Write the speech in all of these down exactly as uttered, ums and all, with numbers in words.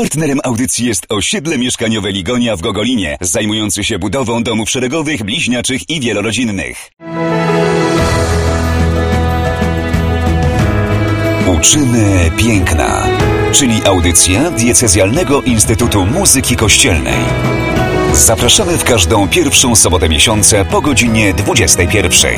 Partnerem audycji jest osiedle mieszkaniowe Ligonia w Gogolinie, zajmujący się budową domów szeregowych, bliźniaczych i wielorodzinnych. Uczymy piękna, czyli audycja Diecezjalnego Instytutu Muzyki Kościelnej. Zapraszamy w każdą pierwszą sobotę miesiąca po godzinie dwudziestej pierwszej.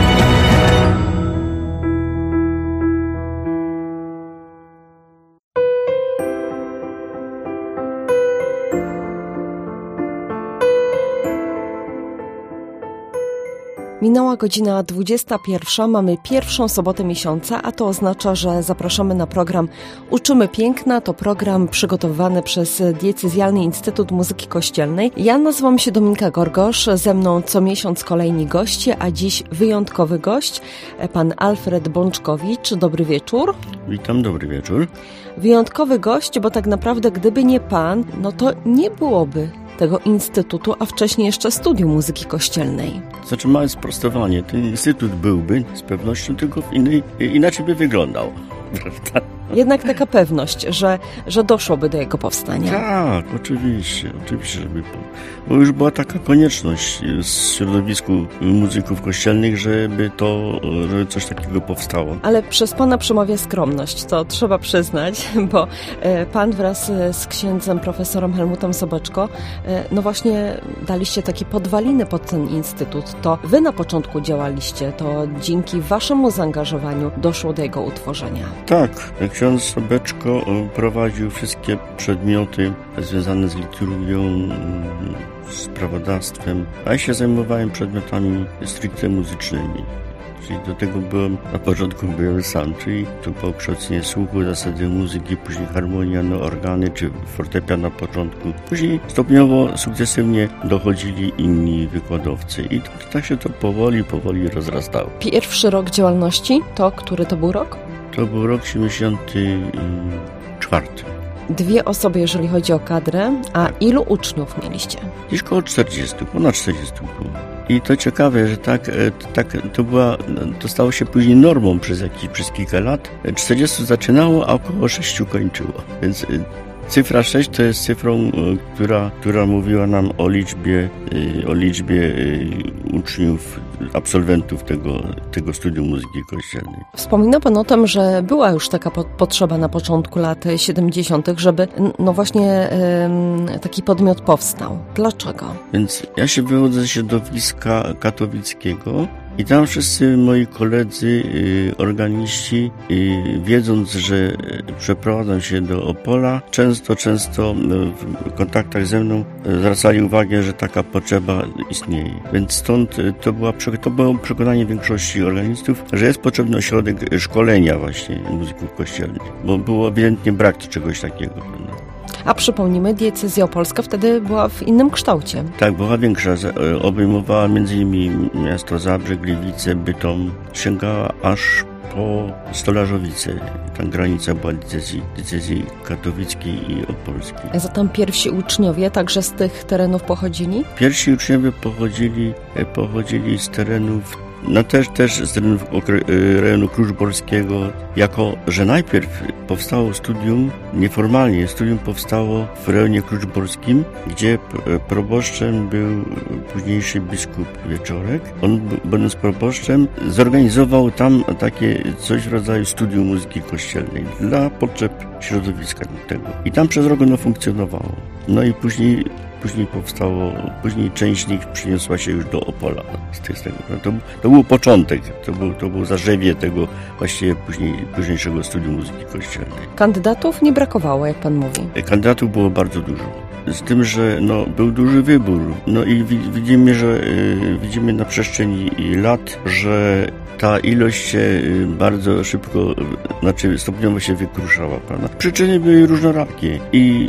Minęła godzina dwudziesta pierwsza, mamy pierwszą sobotę miesiąca, a to oznacza, że zapraszamy na program Uczymy Piękna. To program przygotowany przez Diecezjalny Instytut Muzyki Kościelnej. Ja nazywam się Dominika Gorgosz, ze mną co miesiąc kolejni goście, a dziś wyjątkowy gość, pan Alfred Bączkowicz. Dobry wieczór. Witam, dobry wieczór. Wyjątkowy gość, bo tak naprawdę gdyby nie pan, no to nie byłoby tego instytutu, a wcześniej jeszcze Studium Muzyki Kościelnej. Znaczy małe sprostowanie. Ten instytut byłby z pewnością, tylko w innej, inaczej by wyglądał. Prawda? Jednak taka pewność, że, że doszłoby do jego powstania. Tak, oczywiście, oczywiście, żeby, bo już była taka konieczność w środowisku muzyków kościelnych, żeby to, żeby coś takiego powstało. Ale przez pana przemawia skromność, to trzeba przyznać, bo pan wraz z księdzem profesorem Helmutem Sobeczko, no właśnie daliście takie podwaliny pod ten instytut. To wy na początku działaliście, to dzięki waszemu zaangażowaniu doszło do jego utworzenia. Tak, ksiądz Sobeczko prowadził wszystkie przedmioty związane z liturgią, z prawodawstwem, a ja się zajmowałem przedmiotami stricte muzycznymi. Czyli do tego byłem, na początku byłem sam, czyli to było kształcenie słuchu, zasady muzyki, później harmonia, no organy czy fortepian na początku. Później stopniowo, sukcesywnie dochodzili inni wykładowcy i tak, tak się to powoli, powoli rozrastało. Pierwszy rok działalności, to który to był rok? To był rok siedemdziesiąty czwarty. Dwie osoby, jeżeli chodzi o kadrę, a ilu uczniów mieliście? Gdzieś koło czterdziestu, ponad czterdziestu było. I to ciekawe, że tak, tak to była, to stało się później normą przez jakiś, przez kilka lat. czterdziestu zaczynało, a około sześciu kończyło. Więc cyfra sześć to jest cyfrą, która, która mówiła nam o liczbie, o liczbie uczniów, absolwentów tego, tego studium muzyki kościelnej. Wspomina pan o tym, że była już taka po- potrzeba na początku lat siedemdziesiątych, żeby no właśnie ym, taki podmiot powstał. Dlaczego? Więc ja się wywodzę ze środowiska katowickiego i tam wszyscy moi koledzy, y, organiści, y, wiedząc, że przeprowadzam się do Opola, często, często w kontaktach ze mną zwracali uwagę, że taka potrzeba istnieje. Więc stąd to, była, to było przekonanie większości organistów, że jest potrzebny ośrodek szkolenia właśnie muzyków kościelnych, bo było ewidentnie brak czegoś takiego. A przypomnijmy, diecezja opolska wtedy była w innym kształcie. Tak, była większa. Obejmowała między innymi miasto Zabrze, Gliwice, Bytom. Sięgała aż po Stolarzowice. Ta granica była diecezji, diecezji katowickiej i opolskiej. A zatem pierwsi uczniowie także z tych terenów pochodzili? Pierwsi uczniowie pochodzili, pochodzili z terenów No też, też z terenów rejonu kluczborskiego, jako że najpierw powstało studium, nieformalnie studium powstało w rejonie kluczborskim, gdzie proboszczem był późniejszy biskup Wieczorek. On, będąc proboszczem, zorganizował tam takie coś w rodzaju studium muzyki kościelnej dla potrzeb środowiska tego. I tam przez rok ono funkcjonowało. No i później Później powstało, później część z nich przyniosła się już do Opola. Z tego, to, to był początek, to był, to był zarzewie tego właściwie później, późniejszego studium muzyki kościelnej. Kandydatów nie brakowało, jak pan mówi. Kandydatów było bardzo dużo. Z tym, że no, był duży wybór. No i widzimy, że yy, widzimy na przestrzeni lat, że ta ilość się bardzo szybko, znaczy stopniowo się wykruszała, prawda? Przyczyny były różnorakie i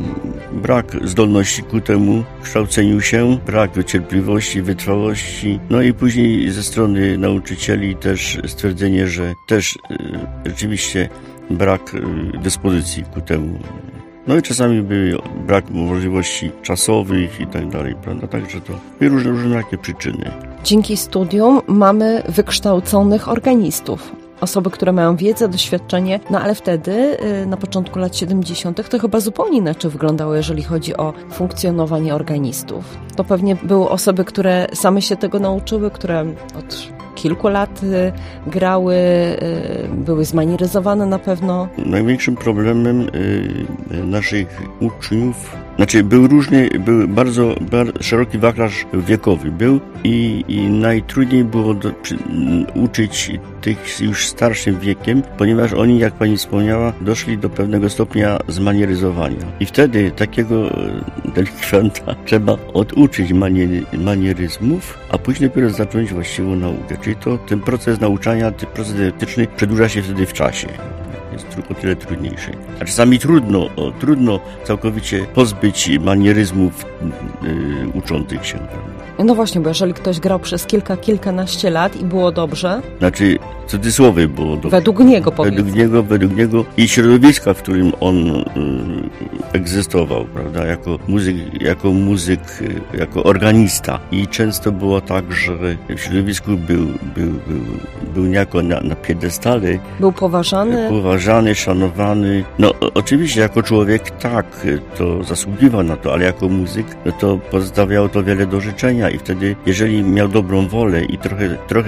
brak zdolności ku temu kształceniu się, brak cierpliwości, wytrwałości, no i później ze strony nauczycieli też stwierdzenie, że też rzeczywiście brak dyspozycji ku temu. No i czasami był brak możliwości czasowych i tak dalej, prawda? Także to były różne, różne takie przyczyny. Dzięki studium mamy wykształconych organistów. osoby, które mają wiedzę, doświadczenie, no ale wtedy na początku lat siedemdziesiątych to chyba zupełnie inaczej wyglądało, jeżeli chodzi o funkcjonowanie organistów. To pewnie były osoby, które same się tego nauczyły, które od kilku lat grały, były zmanieryzowane na pewno. Największym problemem naszych uczniów, znaczy był różny, był bardzo, bardzo szeroki wachlarz wiekowy był i, i najtrudniej było do, przy, uczyć tych już starszym wiekiem, ponieważ oni, jak pani wspomniała, doszli do pewnego stopnia zmanieryzowania. I wtedy takiego delikwenta trzeba oduczyć maniery, manieryzmów, a później dopiero zacząć właściwą naukę. Czyli to ten proces nauczania, ten proces dydaktyczny przedłuża się wtedy w czasie. Jest o tyle trudniejszy. A czasami trudno, o, trudno całkowicie pozbyć manieryzmów yy, uczących się. No właśnie, bo jeżeli ktoś grał przez kilka, kilkanaście lat i było dobrze... Znaczy, w cudzysłowie było dobrze. Według niego, powiedzmy. Według niego, według niego i środowiska, w którym on y, egzystował, prawda, jako muzyk, jako muzyk, y, jako organista. I często było tak, że w środowisku był, był, był, był niejako na, na piedestale. Był poważany. Poważany, szanowany. No, oczywiście jako człowiek tak, to zasługiwał na to, ale jako muzyk, no to pozostawiało to wiele do życzenia. I wtedy, jeżeli miał dobrą wolę i trochę, trochę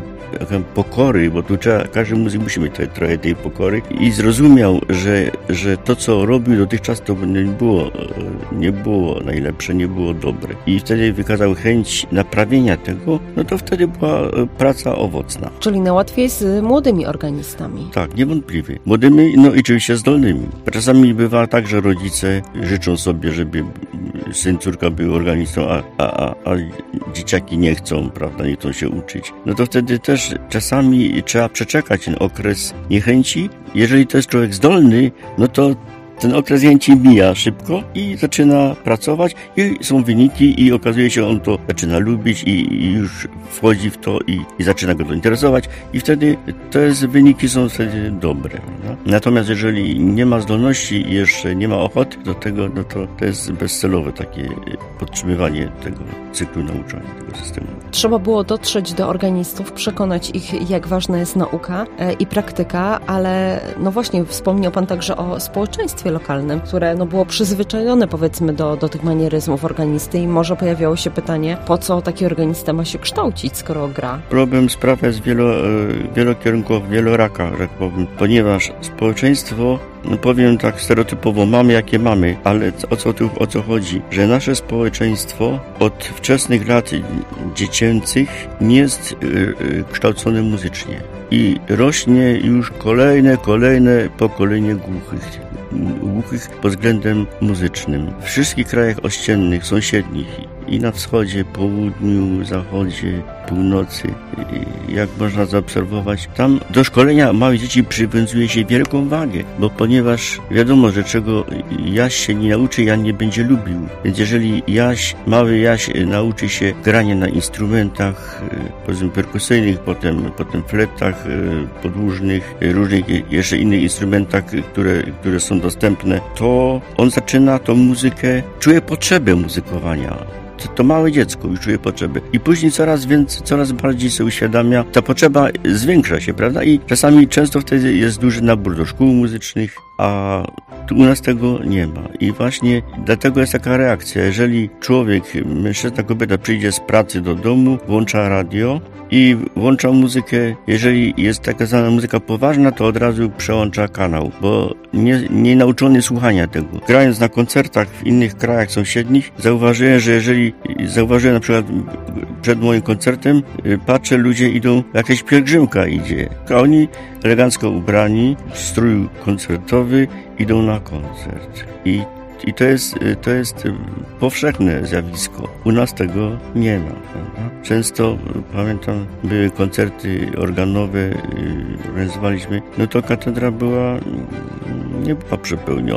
pokory, bo tu trzeba, każdy muzyk musi mieć trochę tej pokory i zrozumiał, że, że to, co robił dotychczas, to nie było, nie było najlepsze, nie było dobre. I wtedy wykazał chęć naprawienia tego, no to wtedy była praca owocna. Czyli najłatwiej z młodymi organistami. Tak, niewątpliwie. Młodymi, no i oczywiście zdolnymi. Czasami bywa tak, że rodzice życzą sobie, żeby syn, córka był organistą, a, a, a, a dzieciaki nie chcą, prawda, nie chcą się uczyć. No to wtedy też czasami trzeba przeczekać ten okres niechęci. Jeżeli to jest człowiek zdolny, no to ten okres niechęci mija szybko i zaczyna pracować i są wyniki i okazuje się, on to zaczyna lubić i, i już wchodzi w to i, i zaczyna go to interesować i wtedy to jest, wyniki są wtedy dobre. No? Natomiast jeżeli nie ma zdolności i jeszcze nie ma ochoty do tego, no to to jest bezcelowe takie podtrzymywanie tego cyklu nauczania, tego systemu. Trzeba było dotrzeć do organistów, przekonać ich, jak ważna jest nauka e, i praktyka, ale no właśnie wspomniał Pan także o społeczeństwie lokalnym, które no było przyzwyczajone, powiedzmy, do, do tych manieryzmów organisty i może pojawiało się pytanie, po co taki organista ma się kształcić, skoro gra? Problem sprawa jest wielo, wielokierunkowa, wieloraka, jak powiem, ponieważ społeczeństwo, no powiem tak stereotypowo, mamy jakie mamy, ale o co tu, o co chodzi? Że nasze społeczeństwo od wczesnych lat dziecięcych nie jest y, y, kształcone muzycznie i rośnie już kolejne, kolejne pokolenie głuchych. głuchych pod względem muzycznym. W wszystkich krajach ościennych, sąsiednich i na wschodzie, południu, zachodzie, północy, jak można zaobserwować, tam do szkolenia małych dzieci przywiązuje się wielką wagę, bo ponieważ wiadomo, że czego Jaś się nie nauczy, Jan nie będzie lubił. Więc jeżeli Jaś, mały Jaś nauczy się grania na instrumentach, powiedzmy perkusyjnych, potem, potem fletach podłużnych, różnych jeszcze innych instrumentach, które, które są dostępne, to on zaczyna tą muzykę, czuje potrzebę muzykowania. To, to małe dziecko już czuje potrzebę. I później coraz więcej, coraz bardziej sobie uświadamia, ta potrzeba zwiększa się, prawda? I czasami często wtedy jest duży nabór do szkół muzycznych, a tu u nas tego nie ma. I właśnie dlatego jest taka reakcja. Jeżeli człowiek, mężczyzna, kobieta przyjdzie z pracy do domu, włącza radio i włącza muzykę, jeżeli jest taka zwana muzyka poważna, to od razu przełącza kanał, bo nie, nie nauczony słuchania tego. Grając na koncertach w innych krajach sąsiednich, zauważyłem, że jeżeli zauważyłem na przykład przed moim koncertem, patrzę, ludzie idą, jakaś pielgrzymka idzie, a oni elegancko ubrani, w strój koncertowy, idą na koncert. I I to jest, to jest powszechne zjawisko. U nas tego nie ma. Prawda? Często, pamiętam, były koncerty organowe, organizowaliśmy, no to katedra była, nie była przepełniona.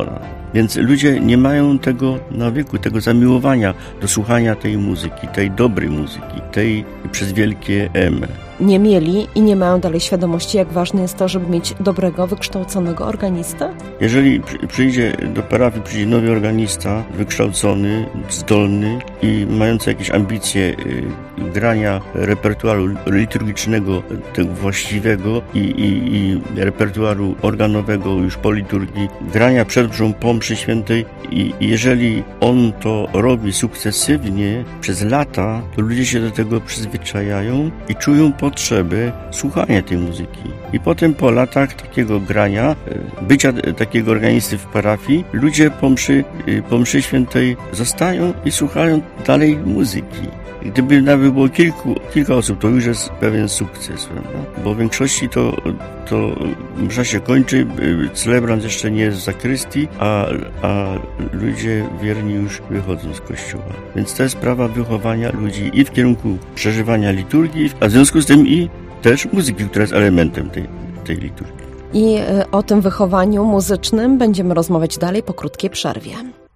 Więc ludzie nie mają tego nawyku, tego zamiłowania do słuchania tej muzyki, tej dobrej muzyki, tej przez wielkie M. Nie mieli i nie mają dalej świadomości, jak ważne jest to, żeby mieć dobrego, wykształconego organistę? Jeżeli przyjdzie do parafii, przyjdzie nowy organista, wykształcony, zdolny i mający jakieś ambicje grania repertuaru liturgicznego, tego właściwego i, i, i repertuaru organowego już po liturgii, grania przed mszą, po mszy świętej i jeżeli on to robi sukcesywnie przez lata, to ludzie się do tego przyzwyczajają i czują potrzeby słuchania tej muzyki. I potem po latach takiego grania, bycia takiego organisty w parafii, ludzie po mszy, po mszy świętej zostają i słuchają dalej muzyki. Gdyby nawet było kilku, kilka osób, to już jest pewien sukces, prawda? Bo w większości to, to msza się kończy, celebrant jeszcze nie jest w zakrystii, a, a ludzie wierni już wychodzą z kościoła. Więc to jest sprawa wychowania ludzi i w kierunku przeżywania liturgii, a w związku z tym i też muzyki, która jest elementem tej, tej liturgii. I o tym wychowaniu muzycznym będziemy rozmawiać dalej po krótkiej przerwie.